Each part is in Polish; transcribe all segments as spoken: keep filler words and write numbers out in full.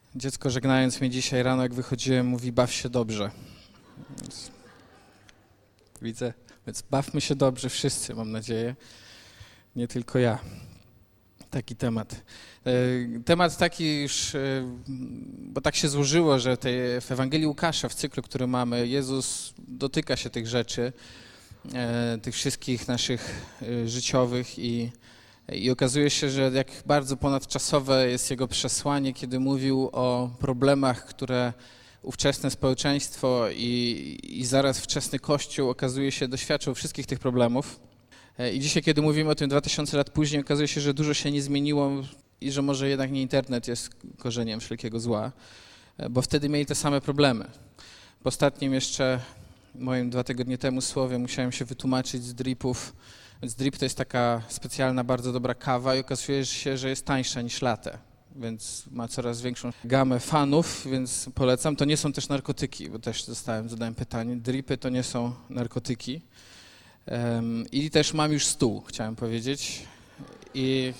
Dziecko, żegnając mnie dzisiaj rano, jak wychodziłem, mówi: baw się dobrze. Więc widzę, więc bawmy się dobrze wszyscy, mam nadzieję, nie tylko ja. Taki temat. Temat taki już, bo tak się złożyło, że tej, w Ewangelii Łukasza, w cyklu, który mamy, Jezus dotyka się tych rzeczy, tych wszystkich naszych życiowych i, i okazuje się, że jak bardzo ponadczasowe jest Jego przesłanie, kiedy mówił o problemach, które ówczesne społeczeństwo i, i zaraz wczesny Kościół, okazuje się, doświadczał wszystkich tych problemów. I dzisiaj, kiedy mówimy o tym dwa tysiące lat później, okazuje się, że dużo się nie zmieniło i że może jednak nie internet jest korzeniem wszelkiego zła, bo wtedy mieli te same problemy. W ostatnim jeszcze moim dwa tygodnie temu słowie musiałem się wytłumaczyć z dripów. Więc drip to jest taka specjalna, bardzo dobra kawa i okazuje się, że jest tańsza niż latte, więc ma coraz większą gamę fanów, więc polecam. To nie są też narkotyki, bo też dostałem, zadałem pytanie. Dripy to nie są narkotyki. Um, I też mam już stół, chciałem powiedzieć. I,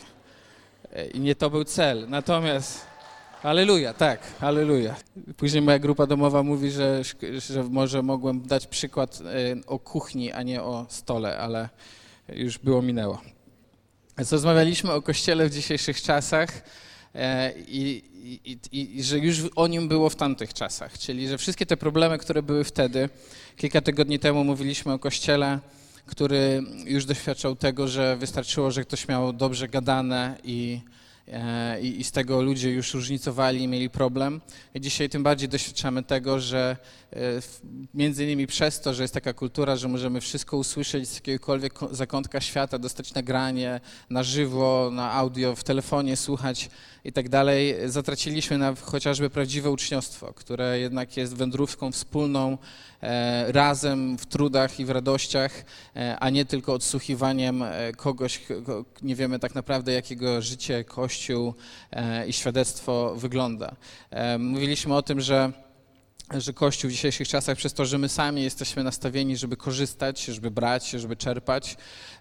I nie to był cel. Natomiast, alleluja, tak, alleluja. Później moja grupa domowa mówi, że, że może mogłem dać przykład o kuchni, a nie o stole, ale już było, minęło. Więc rozmawialiśmy o Kościele w dzisiejszych czasach e, i, i, i że już o nim było w tamtych czasach. Czyli, że wszystkie te problemy, które były wtedy, kilka tygodni temu mówiliśmy o Kościele, który już doświadczał tego, że wystarczyło, że ktoś miał dobrze gadane i, e, i z tego ludzie już różnicowali i mieli problem. I dzisiaj tym bardziej doświadczamy tego, że e, między innymi przez to, że jest taka kultura, że możemy wszystko usłyszeć z jakiegokolwiek zakątka świata, dostać nagranie na żywo, na audio, w telefonie słuchać i tak dalej, zatraciliśmy na chociażby prawdziwe uczniostwo, które jednak jest wędrówką wspólną, e, razem w trudach i w radościach, e, a nie tylko odsłuchiwaniem kogoś, ko, nie wiemy tak naprawdę, jakiego życie, Kościół e, i świadectwo wygląda. E, mówiliśmy o tym, że że Kościół w dzisiejszych czasach, przez to, że my sami jesteśmy nastawieni, żeby korzystać, żeby brać, żeby czerpać,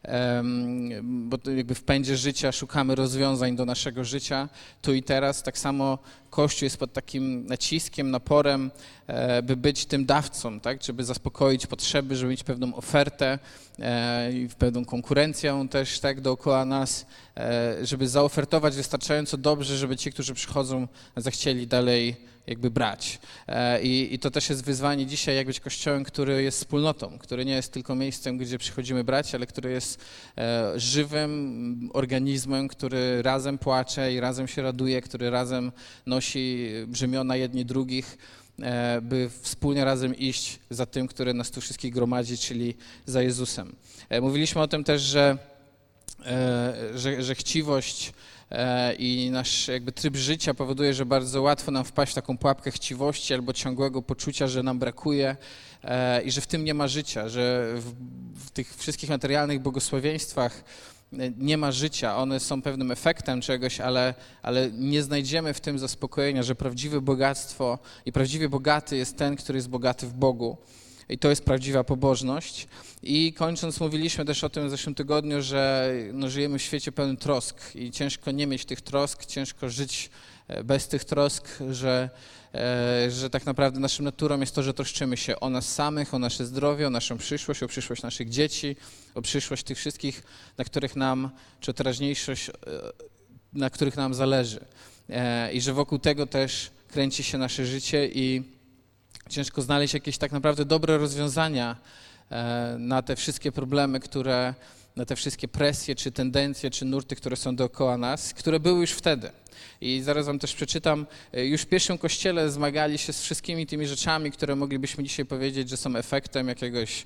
bo jakby w pędzie życia szukamy rozwiązań do naszego życia, tu i teraz, tak samo Kościół jest pod takim naciskiem, naporem, by być tym dawcą, tak? Żeby zaspokoić potrzeby, żeby mieć pewną ofertę i pewną konkurencję też tak dookoła nas, żeby zaofertować wystarczająco dobrze, żeby ci, którzy przychodzą, zechcieli dalej jakby brać. I, I to też jest wyzwanie dzisiaj, jak być Kościołem, który jest wspólnotą, który nie jest tylko miejscem, gdzie przychodzimy brać, ale który jest e, żywym organizmem, który razem płacze i razem się raduje, który razem nosi brzemiona jedni drugich, e, by wspólnie razem iść za tym, który nas tu wszystkich gromadzi, czyli za Jezusem. E, mówiliśmy o tym też, że, e, że, że chciwość i nasz jakby tryb życia powoduje, że bardzo łatwo nam wpaść w taką pułapkę chciwości albo ciągłego poczucia, że nam brakuje i że w tym nie ma życia, że w, w tych wszystkich materialnych błogosławieństwach nie ma życia. One są pewnym efektem czegoś, ale, ale nie znajdziemy w tym zaspokojenia, że prawdziwe bogactwo i prawdziwie bogaty jest ten, który jest bogaty w Bogu. I to jest prawdziwa pobożność. I kończąc, mówiliśmy też o tym w zeszłym tygodniu, że no, żyjemy w świecie pełnym trosk i ciężko nie mieć tych trosk, ciężko żyć bez tych trosk, że, e, że tak naprawdę naszą naturą jest to, że troszczymy się o nas samych, o nasze zdrowie, o naszą przyszłość, o przyszłość naszych dzieci, o przyszłość tych wszystkich, na których nam, czy o teraźniejszość, na których nam zależy. E, I że wokół tego też kręci się nasze życie i ciężko znaleźć jakieś tak naprawdę dobre rozwiązania na te wszystkie problemy, które, na te wszystkie presje, czy tendencje, czy nurty, które są dookoła nas, które były już wtedy. I zaraz wam też przeczytam, już w pierwszym Kościele zmagali się z wszystkimi tymi rzeczami, które moglibyśmy dzisiaj powiedzieć, że są efektem jakiegoś,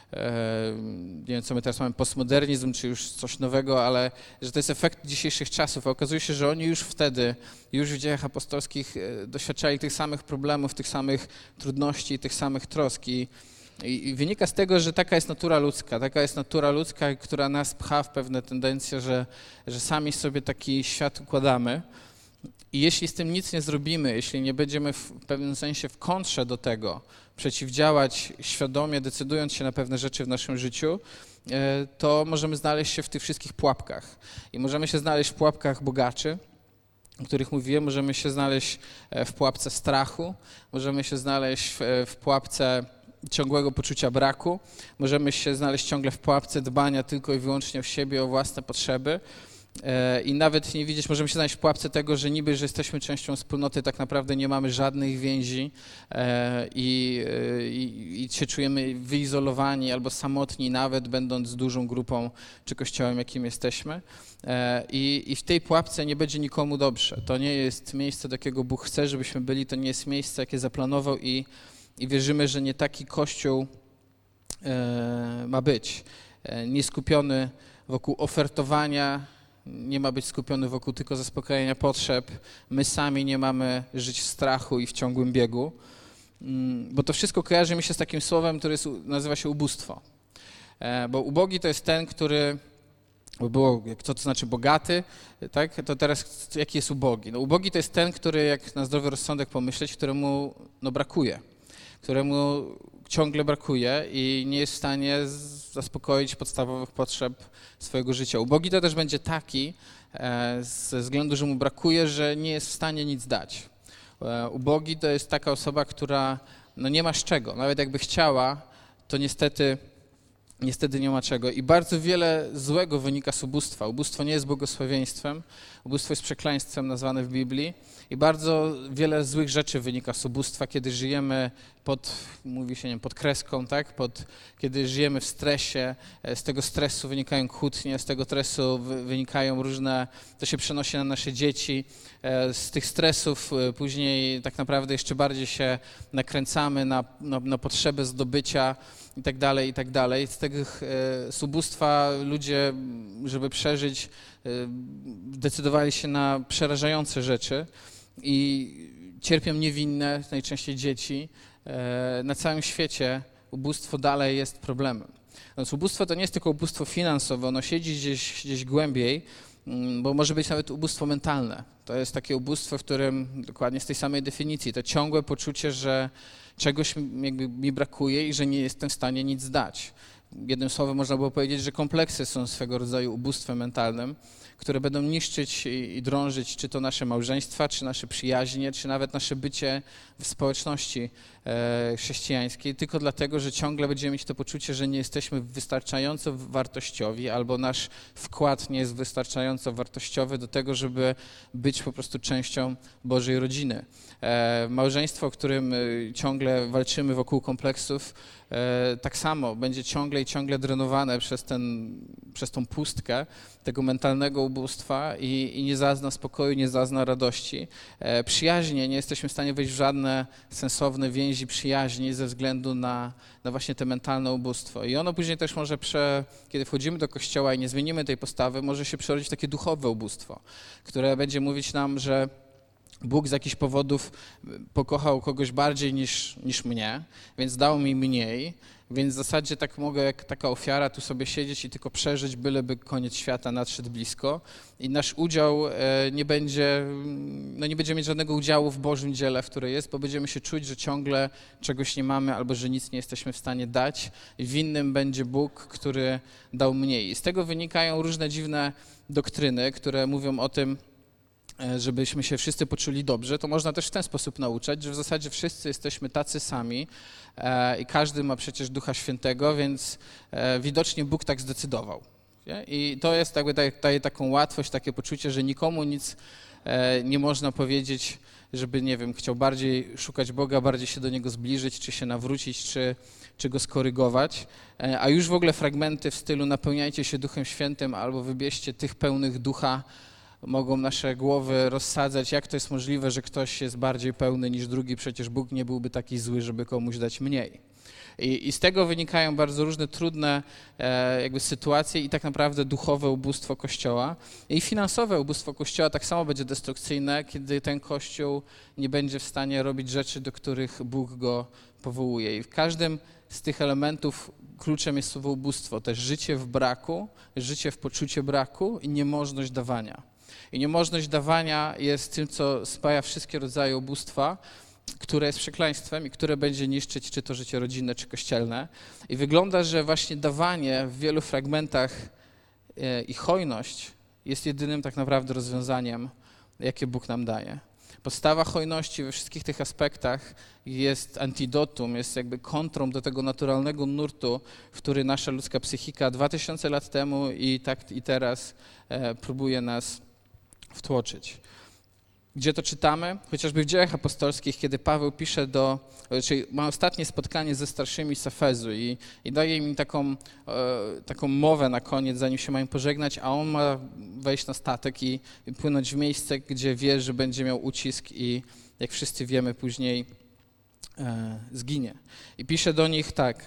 nie wiem, co my teraz mamy, postmodernizm, czy już coś nowego, ale że to jest efekt dzisiejszych czasów. A okazuje się, że oni już wtedy, już w dziejach apostolskich doświadczali tych samych problemów, tych samych trudności, tych samych trosk. I, i wynika z tego, że taka jest natura ludzka, taka jest natura ludzka, która nas pcha w pewne tendencje, że, że sami sobie taki świat układamy. I jeśli z tym nic nie zrobimy, jeśli nie będziemy w pewnym sensie w kontrze do tego przeciwdziałać świadomie, decydując się na pewne rzeczy w naszym życiu, to możemy znaleźć się w tych wszystkich pułapkach. I możemy się znaleźć w pułapkach bogaczy, o których mówiłem. Możemy się znaleźć w pułapce strachu, możemy się znaleźć w, w pułapce ciągłego poczucia braku, możemy się znaleźć ciągle w pułapce dbania tylko i wyłącznie o siebie, o własne potrzeby. I nawet nie widzieć, możemy się znaleźć w pułapce tego, że niby, że jesteśmy częścią wspólnoty, tak naprawdę nie mamy żadnych więzi i, i, i się czujemy wyizolowani albo samotni, nawet będąc dużą grupą czy kościołem, jakim jesteśmy. I, I w tej pułapce nie będzie nikomu dobrze. To nie jest miejsce, do jakiego Bóg chce, żebyśmy byli, to nie jest miejsce, jakie zaplanował i, i wierzymy, że nie taki Kościół ma być. Nie skupiony wokół ofertowania, nie ma być skupiony wokół tylko zaspokajania potrzeb. My sami nie mamy żyć w strachu i w ciągłym biegu, bo to wszystko kojarzy mi się z takim słowem, które jest, nazywa się ubóstwo. Bo ubogi to jest ten, który, bo było, co to znaczy bogaty, tak? To teraz jaki jest ubogi? No, ubogi to jest ten, który, jak na zdrowy rozsądek pomyśleć, któremu no, brakuje, któremu ciągle brakuje i nie jest w stanie zaspokoić podstawowych potrzeb swojego życia. Ubogi to też będzie taki, ze względu, że mu brakuje, że nie jest w stanie nic dać. Ubogi to jest taka osoba, która no nie ma z czego. Nawet jakby chciała, to niestety, niestety nie ma czego. I bardzo wiele złego wynika z ubóstwa. Ubóstwo nie jest błogosławieństwem, ubóstwo jest przekleństwem nazwane w Biblii. I bardzo wiele złych rzeczy wynika z ubóstwa, kiedy żyjemy pod, mówi się, nie wiem, pod kreską, tak? Pod, kiedy żyjemy w stresie, z tego stresu wynikają kłótnie, z tego stresu wynikają różne, to się przenosi na nasze dzieci, z tych stresów później tak naprawdę jeszcze bardziej się nakręcamy na, na, na potrzebę zdobycia i tak dalej, i tak dalej. Z tego z ubóstwa ludzie, żeby przeżyć, decydowali się na przerażające rzeczy i cierpią niewinne, najczęściej dzieci. Na całym świecie ubóstwo dalej jest problemem. Więc ubóstwo to nie jest tylko ubóstwo finansowe, ono siedzi gdzieś, gdzieś głębiej, bo może być nawet ubóstwo mentalne. To jest takie ubóstwo, w którym dokładnie z tej samej definicji, to ciągłe poczucie, że czegoś jakby mi brakuje i że nie jestem w stanie nic dać. Jednym słowem można było powiedzieć, że kompleksy są swego rodzaju ubóstwem mentalnym, które będą niszczyć i drążyć czy to nasze małżeństwa, czy nasze przyjaźnie, czy nawet nasze bycie w społeczności chrześcijańskiej, tylko dlatego, że ciągle będziemy mieć to poczucie, że nie jesteśmy wystarczająco wartościowi albo nasz wkład nie jest wystarczająco wartościowy do tego, żeby być po prostu częścią Bożej rodziny. Małżeństwo, w którym ciągle walczymy wokół kompleksów, tak samo będzie ciągle i ciągle drenowane przez, ten, przez tą pustkę tego mentalnego ubóstwa i, i nie zazna spokoju, nie zazna radości. Przyjaźnie, nie jesteśmy w stanie wejść w żadne sensowne więzi przyjaźni ze względu na, na właśnie te mentalne ubóstwo. I ono później też może, prze, kiedy wchodzimy do kościoła i nie zmienimy tej postawy, może się przerodzić w takie duchowe ubóstwo, które będzie mówić nam, że Bóg z jakichś powodów pokochał kogoś bardziej niż, niż mnie, więc dał mi mniej, więc w zasadzie tak mogę jak taka ofiara tu sobie siedzieć i tylko przeżyć, byleby koniec świata nadszedł blisko i nasz udział nie będzie, no nie będziemy mieć żadnego udziału w Bożym dziele, w której jest, bo będziemy się czuć, że ciągle czegoś nie mamy albo że nic nie jesteśmy w stanie dać i winnym będzie Bóg, który dał mniej. I z tego wynikają różne dziwne doktryny, które mówią o tym, żebyśmy się wszyscy poczuli dobrze, to można też w ten sposób nauczać, że w zasadzie wszyscy jesteśmy tacy sami e, i każdy ma przecież Ducha Świętego, więc e, widocznie Bóg tak zdecydował. Nie? I to jest jakby daje, daje taką łatwość, takie poczucie, że nikomu nic e, nie można powiedzieć, żeby, nie wiem, chciał bardziej szukać Boga, bardziej się do Niego zbliżyć, czy się nawrócić, czy, czy Go skorygować. E, a już w ogóle fragmenty w stylu napełniajcie się Duchem Świętym albo wybierzcie tych pełnych Ducha, mogą nasze głowy rozsadzać, jak to jest możliwe, że ktoś jest bardziej pełny niż drugi, przecież Bóg nie byłby taki zły, żeby komuś dać mniej. I, i z tego wynikają bardzo różne trudne e, jakby sytuacje i tak naprawdę duchowe ubóstwo Kościoła. I finansowe ubóstwo Kościoła tak samo będzie destrukcyjne, kiedy ten Kościół nie będzie w stanie robić rzeczy, do których Bóg go powołuje. I w każdym z tych elementów kluczem jest słowo ubóstwo, też życie w braku, życie w poczuciu braku i niemożność dawania. I niemożność dawania jest tym, co spaja wszystkie rodzaje ubóstwa, które jest przekleństwem i które będzie niszczyć czy to życie rodzinne, czy kościelne. I wygląda, że właśnie dawanie w wielu fragmentach i hojność jest jedynym tak naprawdę rozwiązaniem jakie Bóg nam daje. Podstawa hojności we wszystkich tych aspektach jest antidotum, jest jakby kontrą do tego naturalnego nurtu, w który nasza ludzka psychika dwa tysiące lat temu i tak i teraz e, próbuje nas wtłoczyć. Gdzie to czytamy? Chociażby w Dziejach Apostolskich, kiedy Paweł pisze do, czyli ma ostatnie spotkanie ze starszymi z Efezu i, i daje im taką, e, taką mowę na koniec, zanim się mają pożegnać, a on ma wejść na statek i, i płynąć w miejsce, gdzie wie, że będzie miał ucisk i jak wszyscy wiemy później e, zginie. I pisze do nich tak: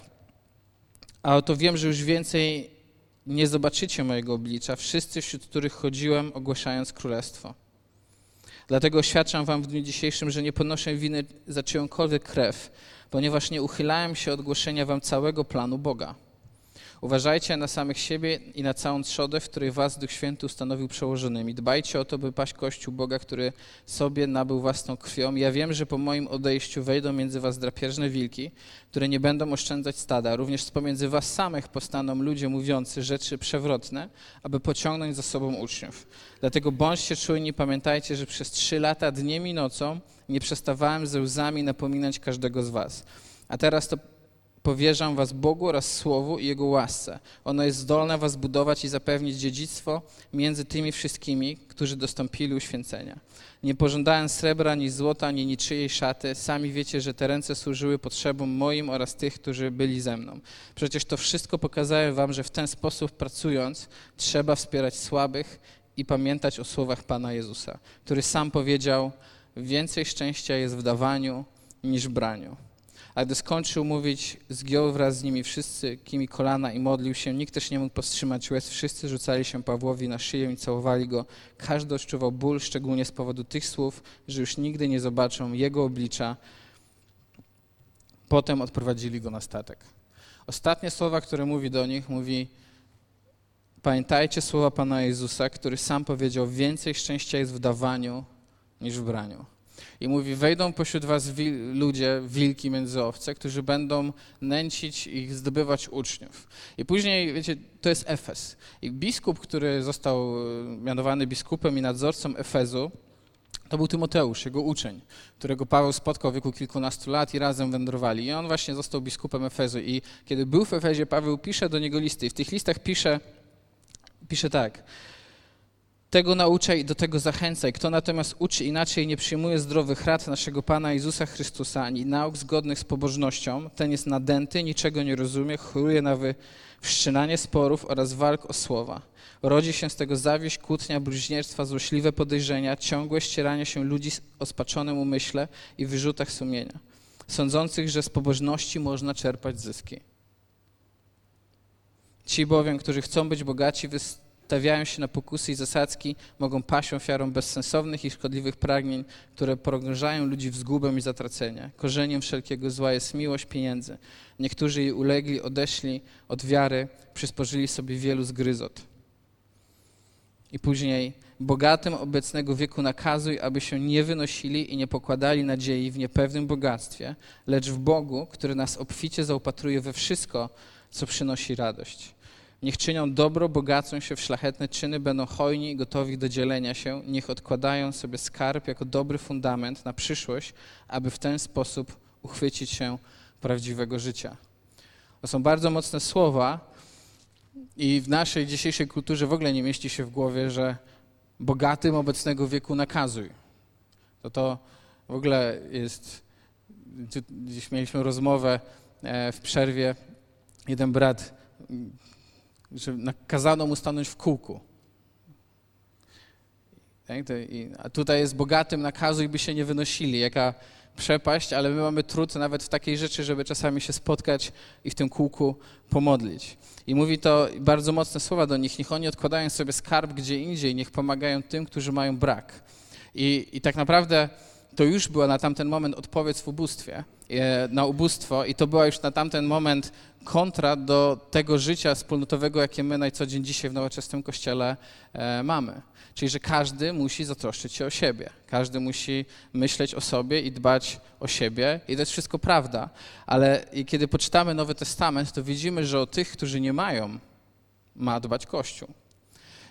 a oto wiem, że już więcej nie zobaczycie mojego oblicza, wszyscy, wśród których chodziłem, ogłaszając królestwo. Dlatego oświadczam wam w dniu dzisiejszym, że nie ponoszę winy za czyjąkolwiek krew, ponieważ nie uchylałem się od głoszenia wam całego planu Boga. Uważajcie na samych siebie i na całą trzodę, w której was Duch Święty ustanowił przełożonymi. Dbajcie o to, by paść Kościół Boga, który sobie nabył własną krwią. Ja wiem, że po moim odejściu wejdą między was drapieżne wilki, które nie będą oszczędzać stada. Również z pomiędzy was samych powstaną ludzie mówiący rzeczy przewrotne, aby pociągnąć za sobą uczniów. Dlatego bądźcie czujni, pamiętajcie, że przez trzy lata dniem i nocą nie przestawałem ze łzami napominać każdego z was. A teraz to powierzam was Bogu oraz Słowu i Jego łasce. Ono jest zdolne was budować i zapewnić dziedzictwo między tymi wszystkimi, którzy dostąpili uświęcenia. Nie pożądałem srebra, ani złota, ani niczyjej szaty. Sami wiecie, że te ręce służyły potrzebom moim oraz tych, którzy byli ze mną. Przecież to wszystko pokazałem wam, że w ten sposób pracując trzeba wspierać słabych i pamiętać o słowach Pana Jezusa, który sam powiedział: więcej szczęścia jest w dawaniu niż w braniu. A gdy skończył mówić, zgiął wraz z nimi wszyscy, kimi kolana i modlił się. Nikt też nie mógł powstrzymać łez. Wszyscy rzucali się Pawłowi na szyję i całowali go. Każdy odczuwał ból, szczególnie z powodu tych słów, że już nigdy nie zobaczą jego oblicza. Potem odprowadzili go na statek. Ostatnie słowa, które mówi do nich, mówi: pamiętajcie słowa Pana Jezusa, który sam powiedział: więcej szczęścia jest w dawaniu niż w braniu. I mówi: wejdą pośród was wil, ludzie, wilki między owce, którzy będą nęcić i zdobywać uczniów. I później, wiecie, to jest Efes. I biskup, który został mianowany biskupem i nadzorcą Efezu, to był Tymoteusz, jego uczeń, którego Paweł spotkał w wieku kilkunastu lat i razem wędrowali. I on właśnie został biskupem Efezu. I kiedy był w Efezie, Paweł pisze do niego listy. I w tych listach pisze, pisze tak: tego nauczaj i do tego zachęcaj. Kto natomiast uczy inaczej, nie przyjmuje zdrowych rad naszego Pana Jezusa Chrystusa, ani nauk zgodnych z pobożnością, ten jest nadęty, niczego nie rozumie, choruje na wszczynanie sporów oraz walk o słowa. Rodzi się z tego zawiść, kłótnia, bluźnierstwa, złośliwe podejrzenia, ciągłe ścieranie się ludzi o spaczonym umyśle i wyrzutach sumienia, sądzących, że z pobożności można czerpać zyski. Ci bowiem, którzy chcą być bogaci, stawiają się na pokusy i zasadzki, mogą paść ofiarą bezsensownych i szkodliwych pragnień, które pogrążają ludzi w zgubę i zatracenie. Korzeniem wszelkiego zła jest miłość pieniędzy. Niektórzy jej ulegli, odeszli od wiary, przysporzyli sobie wielu zgryzot. I później: bogatym obecnego wieku nakazuj, aby się nie wynosili i nie pokładali nadziei w niepewnym bogactwie, lecz w Bogu, który nas obficie zaopatruje we wszystko, co przynosi radość. Niech czynią dobro, bogacą się w szlachetne czyny, będą hojni i gotowi do dzielenia się. Niech odkładają sobie skarb jako dobry fundament na przyszłość, aby w ten sposób uchwycić się prawdziwego życia. To są bardzo mocne słowa i w naszej dzisiejszej kulturze w ogóle nie mieści się w głowie, że bogatym obecnego wieku nakazuj. To to w ogóle jest... Dziś mieliśmy rozmowę w przerwie. Jeden brat, że nakazano mu stanąć w kółku. A tutaj jest bogatym nakazuj, by się nie wynosili. Jaka przepaść, ale my mamy trud nawet w takiej rzeczy, żeby czasami się spotkać i w tym kółku pomodlić. I mówi to bardzo mocne słowa do nich. Niech oni odkładają sobie skarb gdzie indziej, niech pomagają tym, którzy mają brak. I, i tak naprawdę to już była na tamten moment odpowiedź w ubóstwie, na ubóstwo i to była już na tamten moment kontra do tego życia wspólnotowego, jakie my na co dzień dzisiaj w nowoczesnym Kościele e, mamy. Czyli, że każdy musi zatroszczyć się o siebie. Każdy musi myśleć o sobie i dbać o siebie i to jest wszystko prawda. Ale kiedy poczytamy Nowy Testament, to widzimy, że o tych, którzy nie mają, ma dbać Kościół.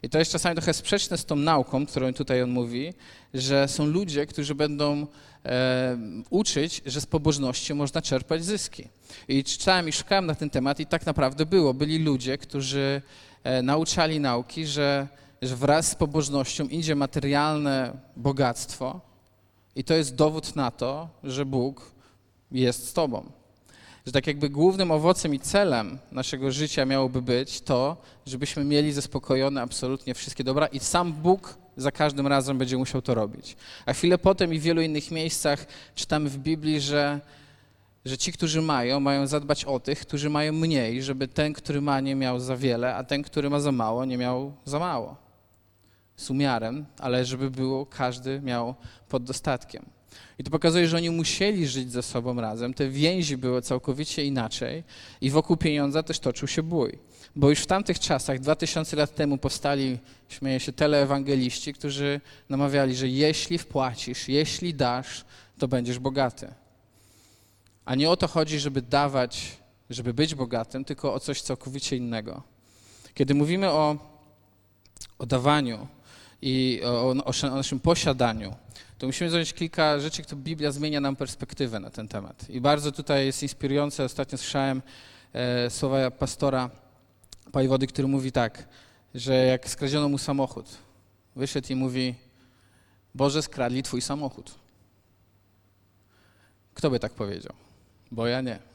I to jest czasami trochę sprzeczne z tą nauką, którą tutaj on mówi, że są ludzie, którzy będą e, uczyć, że z pobożności można czerpać zyski. I czytałem i szukałem na ten temat i tak naprawdę było. Byli ludzie, którzy e, nauczali nauki, że, że wraz z pobożnością idzie materialne bogactwo i to jest dowód na to, że Bóg jest z tobą. Że tak jakby głównym owocem i celem naszego życia miałoby być to, żebyśmy mieli zaspokojone absolutnie wszystkie dobra i sam Bóg za każdym razem będzie musiał to robić. A chwilę potem i w wielu innych miejscach czytamy w Biblii, że, że ci, którzy mają, mają zadbać o tych, którzy mają mniej, żeby ten, który ma, nie miał za wiele, a ten, który ma za mało, nie miał za mało. Z umiarem, ale żeby było, każdy miał pod dostatkiem. I to pokazuje, że oni musieli żyć ze sobą razem, te więzi były całkowicie inaczej i wokół pieniądza też toczył się bój. Bo już w tamtych czasach, dwa tysiące lat temu powstali, śmieję się, teleewangeliści, którzy namawiali, że jeśli wpłacisz, jeśli dasz, to będziesz bogaty. A nie o to chodzi, żeby dawać, żeby być bogatym, tylko o coś całkowicie innego. Kiedy mówimy o, o dawaniu i o, o naszym posiadaniu, to musimy zrobić kilka rzeczy, które Biblia zmienia nam perspektywę na ten temat. I bardzo tutaj jest inspirujące. Ostatnio słyszałem e, słowa pastora Pajwody, który mówi tak, że jak skradziono mu samochód, wyszedł i mówi: Boże, skradli twój samochód. Kto by tak powiedział? Bo ja nie.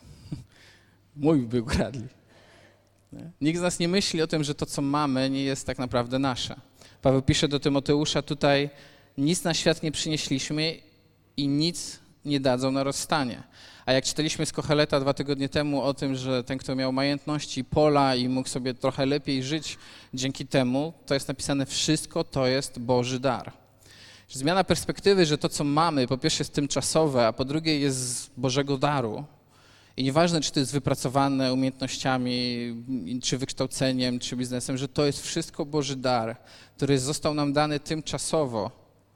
Mój by ukradli. Nie? Nikt z nas nie myśli o tym, że to, co mamy, nie jest tak naprawdę nasze. Paweł pisze do Tymoteusza tutaj: nic na świat nie przynieśliśmy i nic nie dadzą na rozstanie. A jak czytaliśmy z Kocheleta dwa tygodnie temu o tym, że ten, kto miał majątności, pola i mógł sobie trochę lepiej żyć dzięki temu, to jest napisane: wszystko to jest Boży dar. Zmiana perspektywy, że to, co mamy, po pierwsze jest tymczasowe, a po drugie jest z Bożego daru. I nieważne, czy to jest wypracowane umiejętnościami, czy wykształceniem, czy biznesem, że to jest wszystko Boży dar, który został nam dany tymczasowo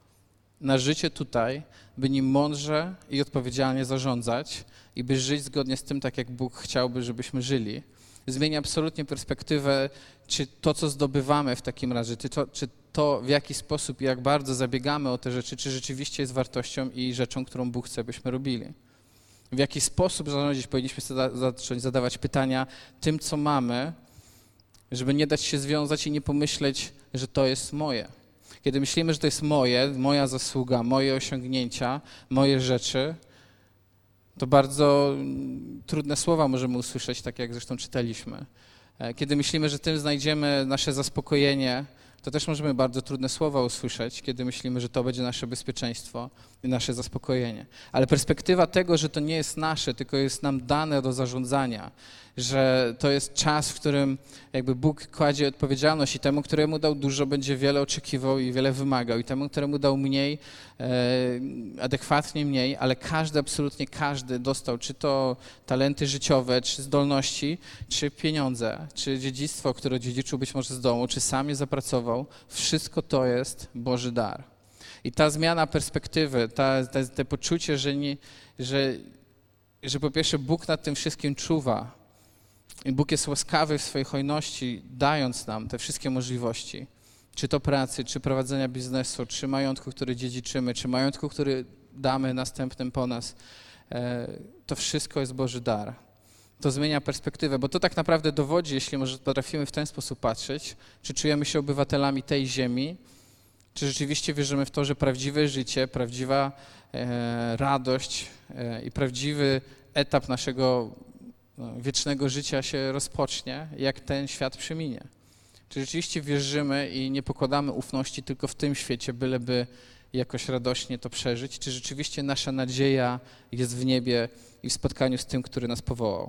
na życie tutaj, by nim mądrze i odpowiedzialnie zarządzać i by żyć zgodnie z tym, tak jak Bóg chciałby, żebyśmy żyli. Zmienia absolutnie perspektywę, czy to, co zdobywamy w takim razie, czy to, czy to w jaki sposób i jak bardzo zabiegamy o te rzeczy, czy rzeczywiście jest wartością i rzeczą, którą Bóg chce, byśmy robili. W jaki sposób zarządzić, powinniśmy zacząć zadawać pytania tym, co mamy, żeby nie dać się związać i nie pomyśleć, że to jest moje. Kiedy myślimy, że to jest moje, moja zasługa, moje osiągnięcia, moje rzeczy, to bardzo trudne słowa możemy usłyszeć, tak jak zresztą czytaliśmy. Kiedy myślimy, że tym znajdziemy nasze zaspokojenie, to też możemy bardzo trudne słowa usłyszeć, kiedy myślimy, że to będzie nasze bezpieczeństwo i nasze zaspokojenie. Ale perspektywa tego, że to nie jest nasze, tylko jest nam dane do zarządzania, że to jest czas, w którym jakby Bóg kładzie odpowiedzialność i temu, któremu dał dużo, będzie wiele oczekiwał i wiele wymagał, i temu, któremu dał mniej, e, adekwatnie mniej, ale każdy, absolutnie każdy dostał, czy to talenty życiowe, czy zdolności, czy pieniądze, czy dziedzictwo, które dziedziczył być może z domu, czy sam je zapracował, wszystko to jest Boży dar. I ta zmiana perspektywy, ta, ta, te poczucie, że, nie, że, że po pierwsze Bóg nad tym wszystkim czuwa, i Bóg jest łaskawy w swojej hojności, dając nam te wszystkie możliwości, czy to pracy, czy prowadzenia biznesu, czy majątku, który dziedziczymy, czy majątku, który damy następnym po nas. To wszystko jest Boży dar. To zmienia perspektywę, bo to tak naprawdę dowodzi, jeśli może potrafimy w ten sposób patrzeć, czy czujemy się obywatelami tej ziemi, czy rzeczywiście wierzymy w to, że prawdziwe życie, prawdziwa e, radość e, i prawdziwy etap naszego no, wiecznego życia się rozpocznie, jak ten świat przeminie. Czy rzeczywiście wierzymy i nie pokładamy ufności tylko w tym świecie, byleby jakoś radośnie to przeżyć, czy rzeczywiście nasza nadzieja jest w niebie i w spotkaniu z tym, który nas powołał.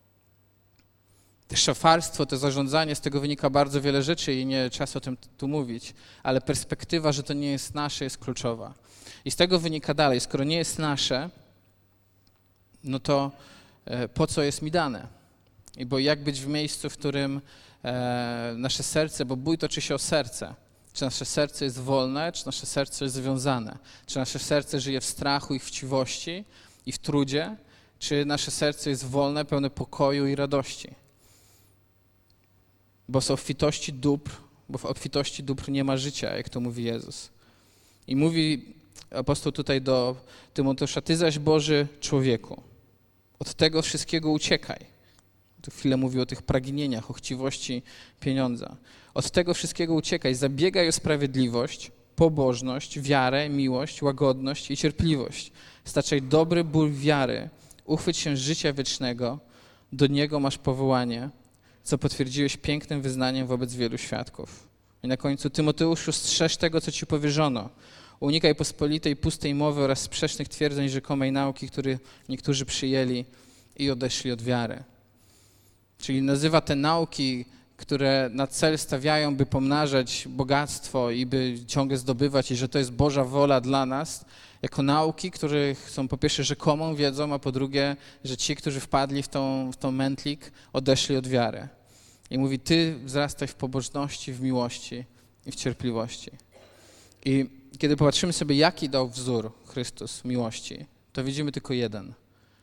To szafarstwo, to zarządzanie, z tego wynika bardzo wiele rzeczy i nie czas o tym tu mówić, ale perspektywa, że to nie jest nasze, jest kluczowa. I z tego wynika dalej, skoro nie jest nasze, no to e, po co jest mi dane? I bo jak być w miejscu, w którym e, nasze serce, bo bój toczy się o serce, czy nasze serce jest wolne, czy nasze serce jest związane, czy nasze serce żyje w strachu i chciwości i w trudzie, czy nasze serce jest wolne, pełne pokoju i radości. Bo z obfitości dóbr bo w obfitości dóbr nie ma życia, jak to mówi Jezus. I mówi apostoł tutaj do Tymoteusza, ty zaś Boży człowieku, od tego wszystkiego uciekaj. Tu chwilę mówi o tych pragnieniach, o chciwości pieniądza. Od tego wszystkiego uciekaj, zabiegaj o sprawiedliwość, pobożność, wiarę, miłość, łagodność i cierpliwość. Staczaj dobry ból wiary, uchwyć się życia wiecznego, do niego masz powołanie, co potwierdziłeś pięknym wyznaniem wobec wielu świadków. I na końcu, Tymoteuszu, strzeż tego, co ci powierzono. Unikaj pospolitej, pustej mowy oraz sprzecznych twierdzeń rzekomej nauki, które niektórzy przyjęli i odeszli od wiary. Czyli nazywa te nauki, które na cel stawiają, by pomnażać bogactwo i by ciągle zdobywać i że to jest Boża wola dla nas, jako nauki, które są po pierwsze rzekomą wiedzą, a po drugie, że ci, którzy wpadli w tą, w tą mętlik, odeszli od wiary. I mówi, ty wzrastaj w pobożności, w miłości i w cierpliwości. I kiedy popatrzymy sobie, jaki dał wzór Chrystus miłości, to widzimy tylko jeden.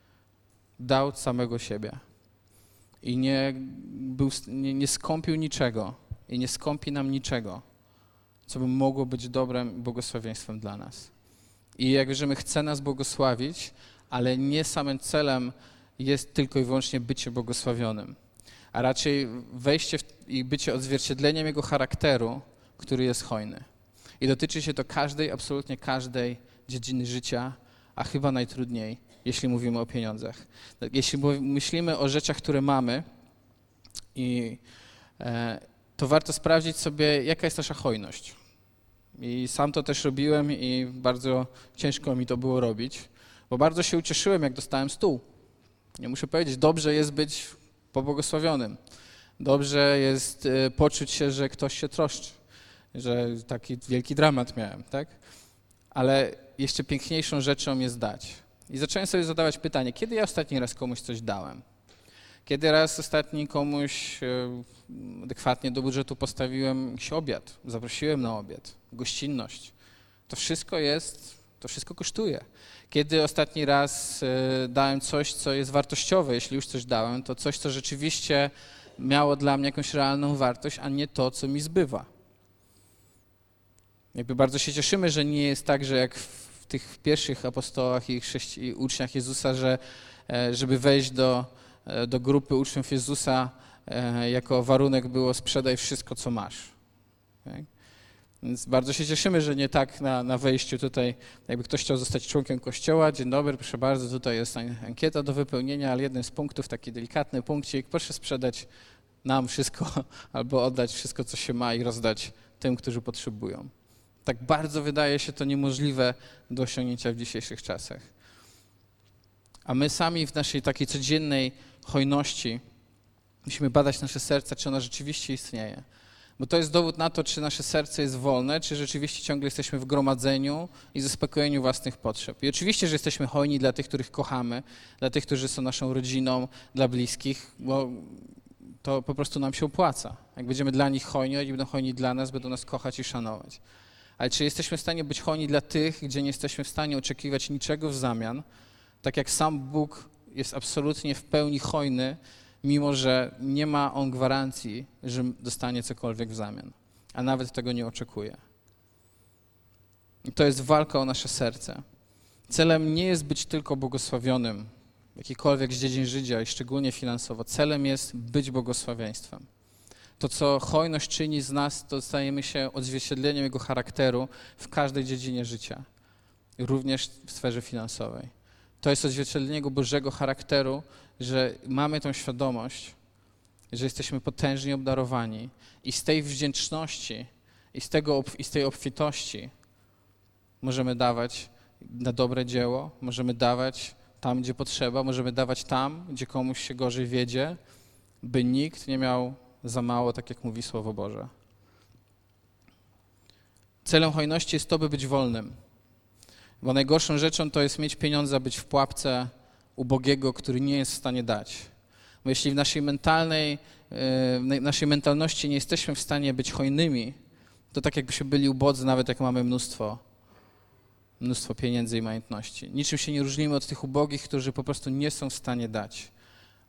Dał samego siebie. I nie, był, nie, nie skąpił niczego i nie skąpi nam niczego, co by mogło być dobrem i błogosławieństwem dla nas. I jak wierzymy, chce nas błogosławić, ale nie samym celem jest tylko i wyłącznie bycie błogosławionym, a raczej wejście w, i bycie odzwierciedleniem Jego charakteru, który jest hojny. I dotyczy się to każdej, absolutnie każdej dziedziny życia, a chyba najtrudniej, jeśli mówimy o pieniądzach. Jeśli myślimy o rzeczach, które mamy, i, e, to warto sprawdzić sobie, jaka jest nasza hojność. I sam to też robiłem i bardzo ciężko mi to było robić, bo bardzo się ucieszyłem, jak dostałem stół. Nie muszę powiedzieć, dobrze jest być pobłogosławionym. Dobrze jest e, poczuć się, że ktoś się troszczy, że taki wielki dramat miałem, tak? Ale jeszcze piękniejszą rzeczą jest dać. I zacząłem sobie zadawać pytanie, kiedy ja ostatni raz komuś coś dałem? Kiedy raz ostatni komuś adekwatnie do budżetu postawiłem jakiś obiad, zaprosiłem na obiad, gościnność. To wszystko jest, to wszystko kosztuje. Kiedy ostatni raz dałem coś, co jest wartościowe, jeśli już coś dałem, to coś, co rzeczywiście miało dla mnie jakąś realną wartość, a nie to, co mi zbywa. Jakby bardzo się cieszymy, że nie jest tak, że jak w tych pierwszych apostołach i, chrześci- i uczniach Jezusa, że żeby wejść do, do grupy uczniów Jezusa, jako warunek było sprzedaj wszystko, co masz. Tak? Więc bardzo się cieszymy, że nie tak na, na wejściu tutaj, jakby ktoś chciał zostać członkiem Kościoła, dzień dobry, proszę bardzo, tutaj jest ankieta do wypełnienia, ale jednym z punktów, taki delikatny punkcik, proszę sprzedać nam wszystko albo oddać wszystko, co się ma i rozdać tym, którzy potrzebują. Tak bardzo wydaje się to niemożliwe do osiągnięcia w dzisiejszych czasach. A my sami w naszej takiej codziennej hojności musimy badać nasze serca, czy ona rzeczywiście istnieje. Bo to jest dowód na to, czy nasze serce jest wolne, czy rzeczywiście ciągle jesteśmy w gromadzeniu i zaspokojeniu własnych potrzeb. I oczywiście, że jesteśmy hojni dla tych, których kochamy, dla tych, którzy są naszą rodziną, dla bliskich, bo to po prostu nam się opłaca. Jak będziemy dla nich hojni, oni będą hojni dla nas, będą nas kochać i szanować. Ale czy jesteśmy w stanie być hojni dla tych, gdzie nie jesteśmy w stanie oczekiwać niczego w zamian, tak jak sam Bóg jest absolutnie w pełni hojny, mimo że nie ma On gwarancji, że dostanie cokolwiek w zamian, a nawet tego nie oczekuje. I to jest walka o nasze serce. Celem nie jest być tylko błogosławionym w jakiejkolwiek z dziedzin życia i szczególnie finansowo. Celem jest być błogosławieństwem. To, co hojność czyni z nas, to stajemy się odzwierciedleniem Jego charakteru w każdej dziedzinie życia, również w sferze finansowej. To jest odzwierciedlenie Jego Bożego charakteru, że mamy tą świadomość, że jesteśmy potężnie obdarowani i z tej wdzięczności i z, tego, i z tej obfitości możemy dawać na dobre dzieło, możemy dawać tam, gdzie potrzeba, możemy dawać tam, gdzie komuś się gorzej wiedzie, by nikt nie miał za mało, tak jak mówi Słowo Boże. Celem hojności jest to, by być wolnym. Bo najgorszą rzeczą to jest mieć pieniądze, a być w pułapce ubogiego, który nie jest w stanie dać. Bo jeśli w naszej mentalnej, w naszej mentalności nie jesteśmy w stanie być hojnymi, to tak jakbyśmy byli ubodzy, nawet jak mamy mnóstwo, mnóstwo pieniędzy i majątności. Niczym się nie różnimy od tych ubogich, którzy po prostu nie są w stanie dać.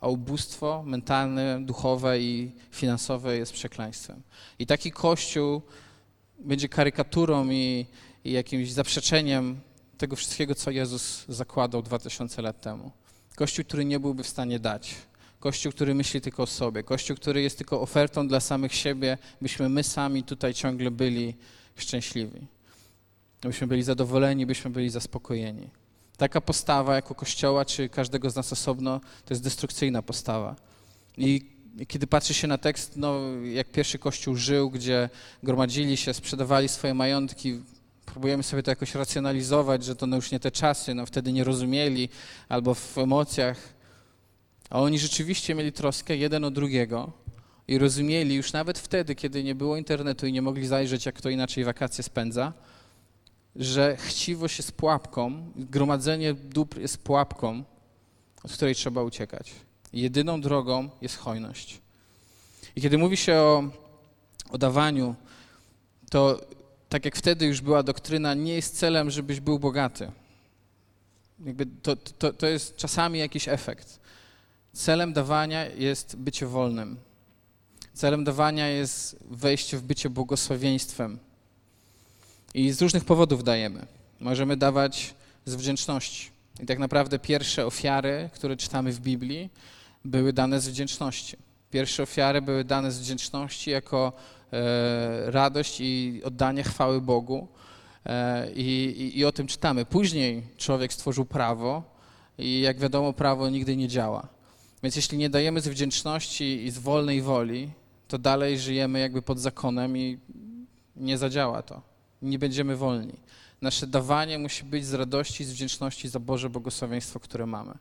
a ubóstwo mentalne, duchowe i finansowe jest przekleństwem. I taki Kościół będzie karykaturą i, i jakimś zaprzeczeniem tego wszystkiego, co Jezus zakładał dwa tysiące lat temu. Kościół, który nie byłby w stanie dać. Kościół, który myśli tylko o sobie. Kościół, który jest tylko ofertą dla samych siebie, byśmy my sami tutaj ciągle byli szczęśliwi. Byśmy byli zadowoleni, byśmy byli zaspokojeni. Taka postawa jako Kościoła, czy każdego z nas osobno, to jest destrukcyjna postawa. I kiedy patrzy się na tekst, no, jak pierwszy Kościół żył, gdzie gromadzili się, sprzedawali swoje majątki, próbujemy sobie to jakoś racjonalizować, że to no już nie te czasy, no wtedy nie rozumieli, albo w emocjach. A oni rzeczywiście mieli troskę jeden o drugiego i rozumieli już nawet wtedy, kiedy nie było internetu i nie mogli zajrzeć, jak kto inaczej wakacje spędza, że chciwość jest pułapką, gromadzenie dóbr jest pułapką, od której trzeba uciekać. Jedyną drogą jest hojność. I kiedy mówi się o, o dawaniu, to tak jak wtedy już była doktryna, nie jest celem, żebyś był bogaty. Jakby to, to, to jest czasami jakiś efekt. Celem dawania jest bycie wolnym. Celem dawania jest wejście w bycie błogosławieństwem. I z różnych powodów dajemy. Możemy dawać z wdzięczności. I tak naprawdę pierwsze ofiary, które czytamy w Biblii, były dane z wdzięczności. Pierwsze ofiary były dane z wdzięczności jako e, radość i oddanie chwały Bogu. E, i, i o tym czytamy. Później człowiek stworzył prawo i jak wiadomo, prawo nigdy nie działa. Więc jeśli nie dajemy z wdzięczności i z wolnej woli, to dalej żyjemy jakby pod zakonem i nie zadziała to. Nie będziemy wolni. Nasze dawanie musi być z radości, z wdzięczności za Boże błogosławieństwo, które mamy.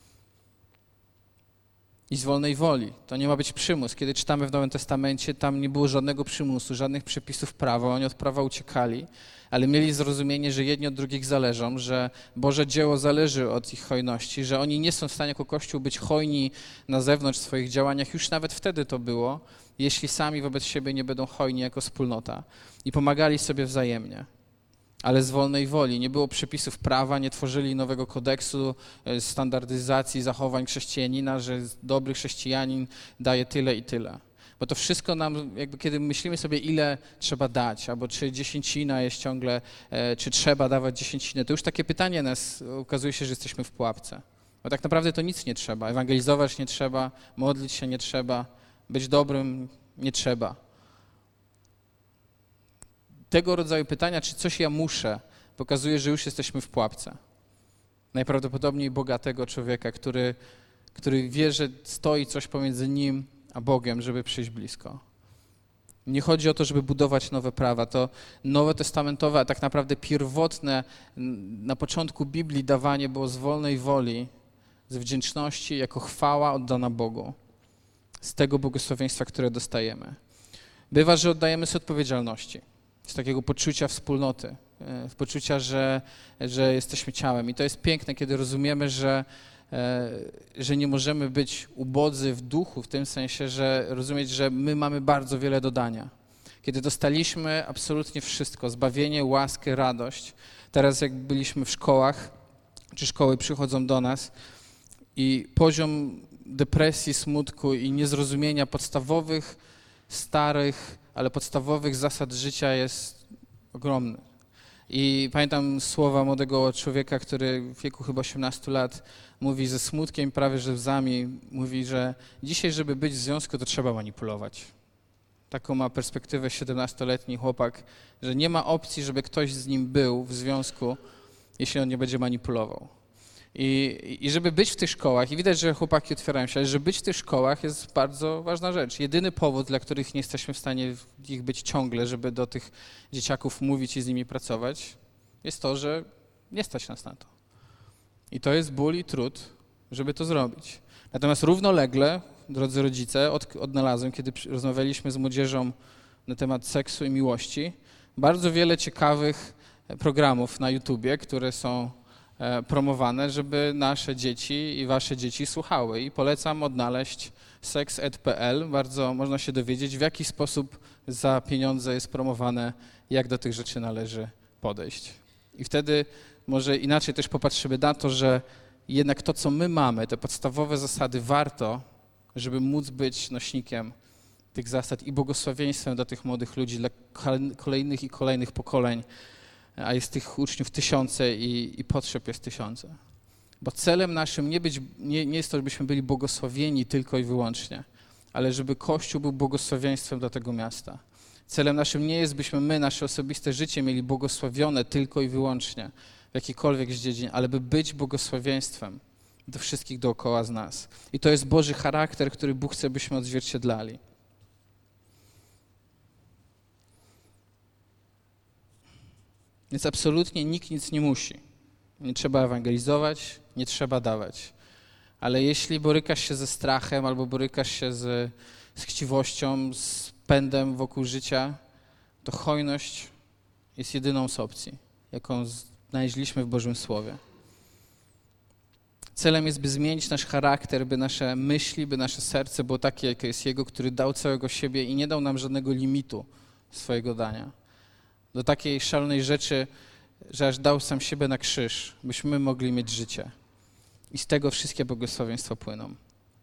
I z wolnej woli. To nie ma być przymus. Kiedy czytamy w Nowym Testamencie, tam nie było żadnego przymusu, żadnych przepisów prawa. Oni od prawa uciekali, ale mieli zrozumienie, że jedni od drugich zależą, że Boże dzieło zależy od ich hojności, że oni nie są w stanie jako Kościół być hojni na zewnątrz w swoich działaniach. Już nawet wtedy to było, jeśli sami wobec siebie nie będą hojni jako wspólnota. I pomagali sobie wzajemnie. Ale z wolnej woli. Nie było przepisów prawa, nie tworzyli nowego kodeksu standardyzacji zachowań chrześcijanina, że dobry chrześcijanin daje tyle i tyle. Bo to wszystko nam, jakby kiedy myślimy sobie, ile trzeba dać, albo czy dziesięcina jest ciągle, czy trzeba dawać dziesięcinę, to już takie pytanie nas, okazuje się, że jesteśmy w pułapce. Bo tak naprawdę to nic nie trzeba. Ewangelizować nie trzeba, modlić się nie trzeba, być dobrym nie trzeba. Tego rodzaju pytania, czy coś ja muszę, pokazuje, że już jesteśmy w pułapce. Najprawdopodobniej bogatego człowieka, który, który wie, że stoi coś pomiędzy nim a Bogiem, żeby przyjść blisko. Nie chodzi o to, żeby budować nowe prawa. To nowotestamentowe, a tak naprawdę pierwotne na początku Biblii dawanie było z wolnej woli, z wdzięczności, jako chwała oddana Bogu. Z tego błogosławieństwa, które dostajemy. Bywa, że oddajemy z odpowiedzialności. Z takiego poczucia wspólnoty, poczucia, że, że jesteśmy ciałem. I to jest piękne, kiedy rozumiemy, że, że nie możemy być ubodzy w duchu, w tym sensie, że rozumieć, że my mamy bardzo wiele do dania. Kiedy dostaliśmy absolutnie wszystko, zbawienie, łaskę, radość, teraz jak byliśmy w szkołach, czy szkoły przychodzą do nas i poziom depresji, smutku i niezrozumienia podstawowych, starych, ale podstawowych zasad życia jest ogromny. I pamiętam słowa młodego człowieka, który w wieku chyba osiemnastu lat mówi ze smutkiem, prawie że łzami, mówi, że dzisiaj, żeby być w związku, to trzeba manipulować. Taką ma perspektywę siedemnastoletni chłopak, że nie ma opcji, żeby ktoś z nim był w związku, jeśli on nie będzie manipulował. I, I żeby być w tych szkołach, i widać, że chłopaki otwierają się, ale żeby być w tych szkołach jest bardzo ważna rzecz. Jedyny powód, dla których nie jesteśmy w stanie ich być ciągle, żeby do tych dzieciaków mówić i z nimi pracować, jest to, że nie stać nas na to. I to jest ból i trud, żeby to zrobić. Natomiast równolegle, drodzy rodzice, od, odnalazłem, kiedy rozmawialiśmy z młodzieżą na temat seksu i miłości, bardzo wiele ciekawych programów na YouTubie, które są promowane, żeby nasze dzieci i wasze dzieci słuchały. I polecam odnaleźć seks kropka e d kropka p l. Bardzo można się dowiedzieć, w jaki sposób za pieniądze jest promowane, jak do tych rzeczy należy podejść. I wtedy może inaczej też popatrzymy na to, że I jednak to, co my mamy, te podstawowe zasady, warto, żeby móc być nośnikiem tych zasad i błogosławieństwem dla tych młodych ludzi, dla kolejnych i kolejnych pokoleń, a jest tych uczniów tysiące i, i potrzeb jest tysiące. Bo celem naszym nie, być, nie, nie jest to, żebyśmy byli błogosławieni tylko i wyłącznie, ale żeby Kościół był błogosławieństwem dla tego miasta. Celem naszym nie jest, byśmy my, nasze osobiste życie mieli błogosławione tylko i wyłącznie w jakikolwiek z dziedzin, ale by być błogosławieństwem do wszystkich dookoła z nas. I to jest Boży charakter, który Bóg chce, byśmy odzwierciedlali. Więc absolutnie nikt nic nie musi. Nie trzeba ewangelizować, nie trzeba dawać. Ale jeśli borykasz się ze strachem albo borykasz się z, z chciwością, z pędem wokół życia, to hojność jest jedyną z opcji, jaką znaleźliśmy w Bożym Słowie. Celem jest, by zmienić nasz charakter, by nasze myśli, by nasze serce było takie, jakie jest Jego, który dał całego siebie i nie dał nam żadnego limitu swojego dania. Do takiej szalonej rzeczy, że aż dał sam siebie na krzyż, byśmy mogli mieć życie. I z tego wszystkie błogosławieństwa płyną.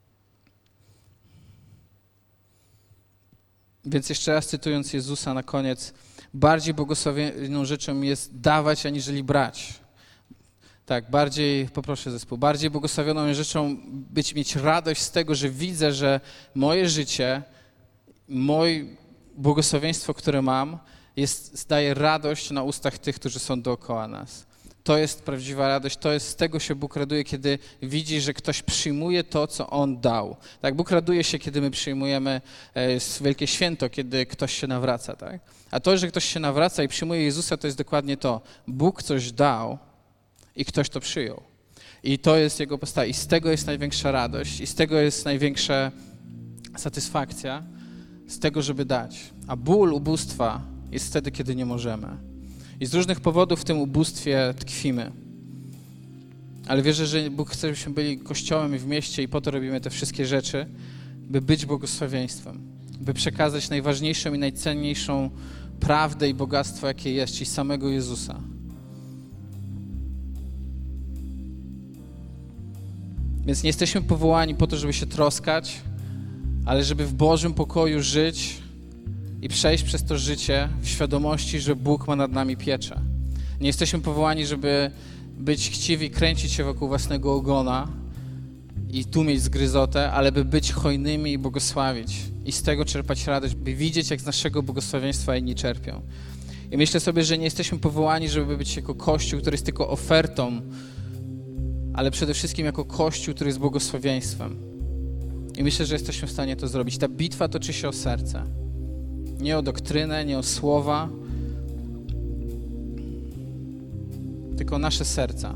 Więc jeszcze raz cytując Jezusa na koniec, bardziej błogosławioną rzeczą jest dawać, aniżeli brać. Tak, bardziej, poproszę zespół, bardziej błogosławioną rzeczą być, mieć radość z tego, że widzę, że moje życie, moje błogosławieństwo, które mam, jest, daje radość na ustach tych, którzy są dookoła nas. To jest prawdziwa radość, to jest, z tego się Bóg raduje, kiedy widzi, że ktoś przyjmuje to, co On dał. Tak, Bóg raduje się, kiedy my przyjmujemy e, wielkie święto, kiedy ktoś się nawraca, tak? A to, że ktoś się nawraca i przyjmuje Jezusa, to jest dokładnie to. Bóg coś dał i ktoś to przyjął. I to jest Jego postawa. I z tego jest największa radość, i z tego jest największa satysfakcja, z tego, żeby dać. A ból ubóstwa jest wtedy, kiedy nie możemy. I z różnych powodów w tym ubóstwie tkwimy. Ale wierzę, że Bóg chce, żebyśmy byli kościołem w mieście i po to robimy te wszystkie rzeczy, by być błogosławieństwem, by przekazać najważniejszą i najcenniejszą prawdę i bogactwo, jakie jest, czyli samego Jezusa. Więc nie jesteśmy powołani po to, żeby się troskać, ale żeby w Bożym pokoju żyć i przejść przez to życie w świadomości, że Bóg ma nad nami pieczę. Nie jesteśmy powołani, żeby być chciwi, kręcić się wokół własnego ogona i tu mieć zgryzotę, ale by być hojnymi i błogosławić i z tego czerpać radość, by widzieć, jak z naszego błogosławieństwa inni czerpią. I myślę sobie, że nie jesteśmy powołani, żeby być jako Kościół, który jest tylko ofertą, ale przede wszystkim jako Kościół, który jest błogosławieństwem. I myślę, że jesteśmy w stanie to zrobić. Ta bitwa toczy się o serce. Nie o doktrynę, nie o słowa, tylko o nasze serca.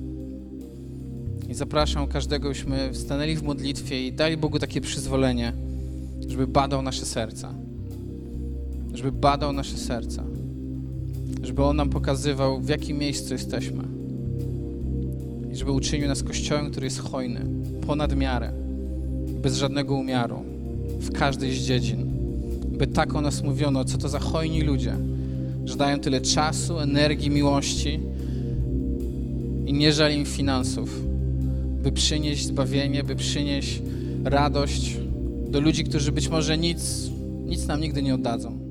I zapraszam każdego, byśmy stanęli w modlitwie i dali Bogu takie przyzwolenie, żeby badał nasze serca. Żeby badał nasze serca. Żeby On nam pokazywał, w jakim miejscu jesteśmy. I żeby uczynił nas Kościołem, który jest hojny, ponad miarę, bez żadnego umiaru, w każdej z dziedzin. By tak o nas mówiono, co to za hojni ludzie, że dają tyle czasu, energii, miłości i nie żal im finansów, by przynieść zbawienie, by przynieść radość do ludzi, którzy być może nic, nic nam nigdy nie oddadzą.